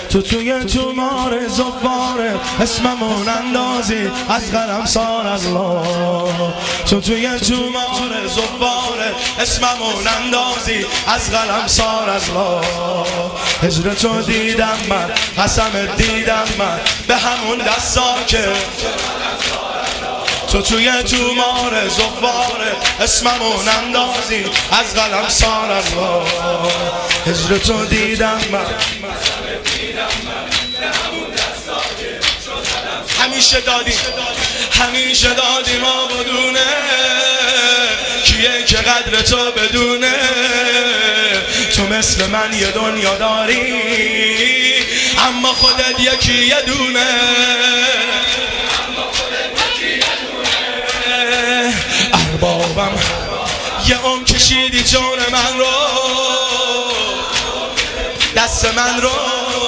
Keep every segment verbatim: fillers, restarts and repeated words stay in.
تو توی تومار زفاره اسممون اندازی از قلم سار الله. تو توی تومار زفاره اسممون اندازی از قلم سار الله. هجر تو دیدم من، قسم دیدم من به همون دستا که تو توی تومار زفاره اسممون اندازی از قلم سار الله. هجر تو دیدم من، همیشه دادیم همیشه دادیم ما بدونه کیه که قدر تو بدونه. تو مثل من یه دنیا داری اما خودت یکی یه دونه. اربابم یه عمر کشیدی جون من رو، دست من رو،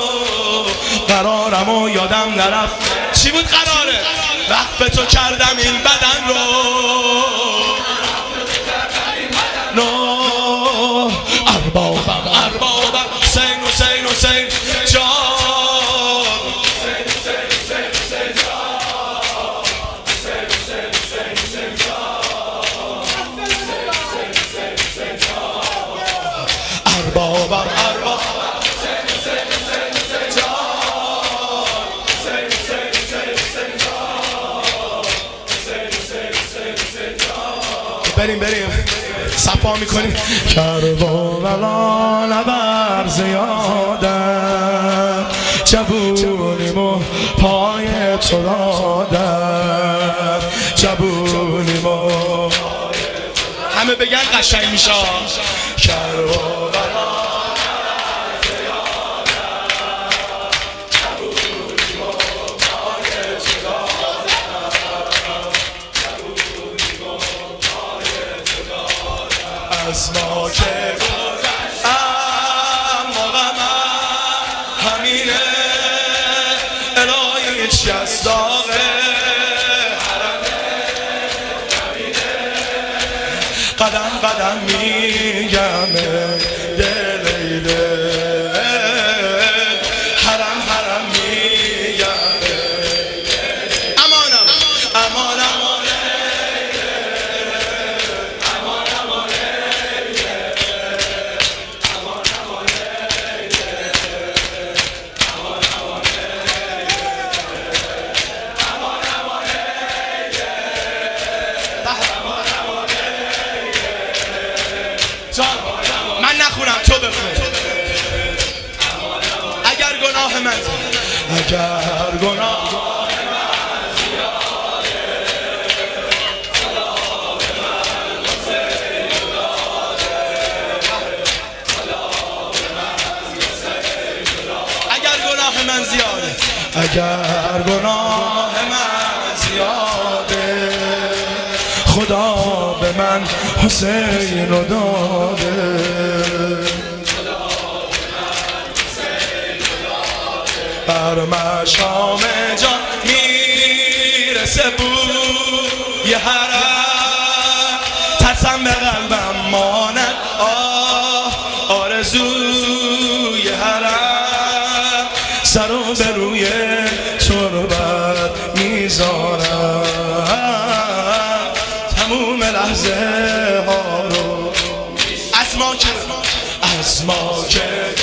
قرارم و یادم نرفت چی بود قراره، وقف تو کردم این بدن رو. نو اربابم اربابم حسین حسین حسین جان. اربابم ارباب بریم بریم صفا میکنیم. کربلا نبر زیاده جبونیم و پای تو دادم، جبونیم و همه بگن قشنگ میشه. کربلا از ما که گذشت اما غمم همینه، الهی هیچ کس داغه حرمه همینه. قدم قدم میگم دل دل حرم حرم میگم امانم امانم من نخونم تو بخون. اگر گناه من اگر گناه اگر گناه من زیاده اگر گناه من زیاده خدا به من حسین رو داده. بر مشام جان میرسه بوی حرم، ترسم به قلبم ماند آه آرزوی حرم. سر و به روی تربت میذارم تموم لحظه ها رو. از ما که از ما که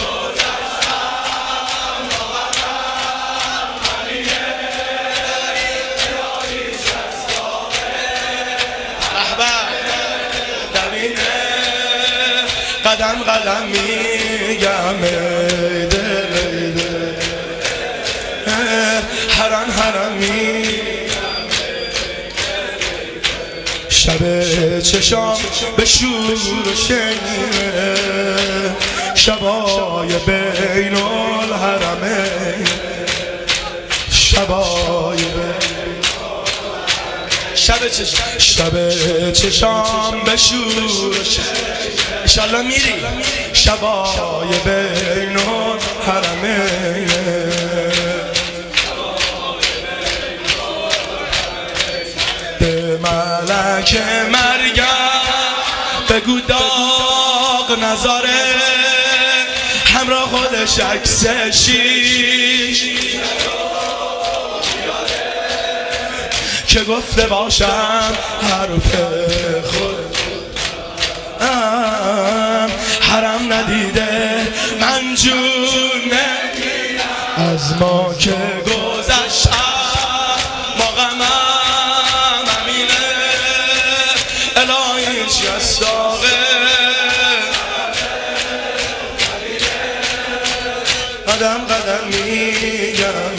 قدم قدم میگم دل حرم حرم میگم. شب چشام به شور و شنیه شبای بین الحرمه، شبای بین شب چشام شب چشام به شور و شنیه انشالله میری شبای بین الحرمه. به ملک مرگم بگو داغ نذاره همراه خودش عکس شیش که گفته باشم حرف خود حرم ندیده من جونه از ما که گذشت ما غمم همینه الهی هیچ کس داغه قدم قدم میگم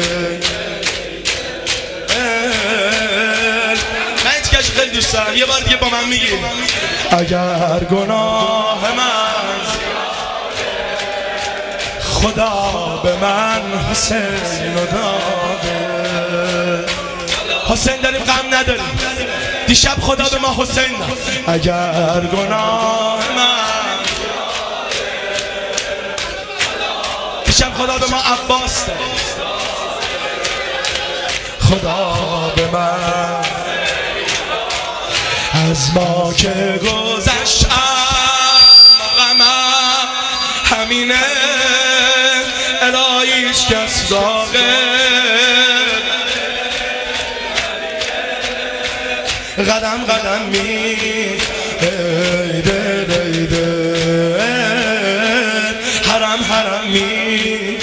من این تیکش خیلی دوست دارم یه بار دیگه با من میگی اگر گناه من خدا به من حسین داده حسین داریم غم نداریم دیشب خدا به ما حسین داد اگر گناه من دیشب خدا به ما عباس داد خدا به من از ما که گذشت غمم همینه الهی هیچ کس داغه قدم قدم می حرم حرم می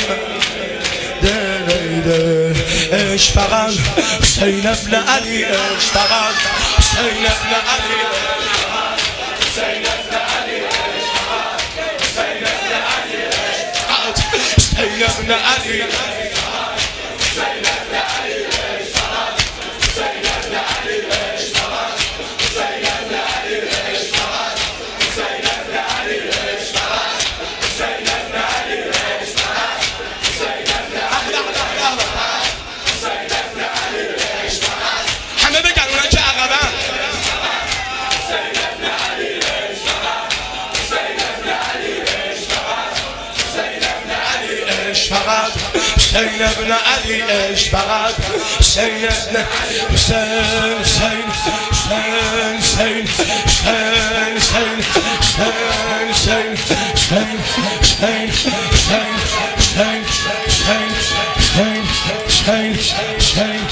عشق فقط حسین ابن علی عشق فقط حسین ابن علی حسین ابن علی حسین ابن علی حسین ابن علی فقط حسین ابن علی عشق فقط حسین ابن حسین حسین حسین حسین حسین حسین حسین حسین حسین حسین حسین حسین حسین حسین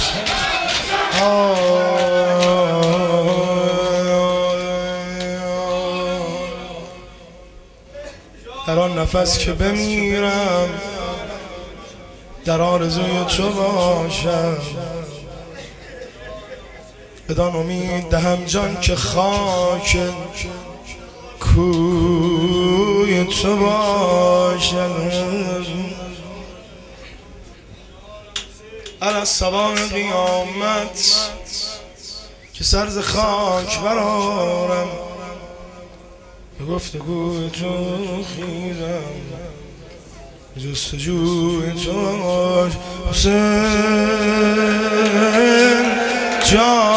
در آن نفس که بمیرم در آرزوی تو باشم بدان امید دهم جان که خاک کوی تو باشم علی صباح قیامت که سر ز خاک برآرم به گفتگوی تو خیزم جستجوی تو حسین جان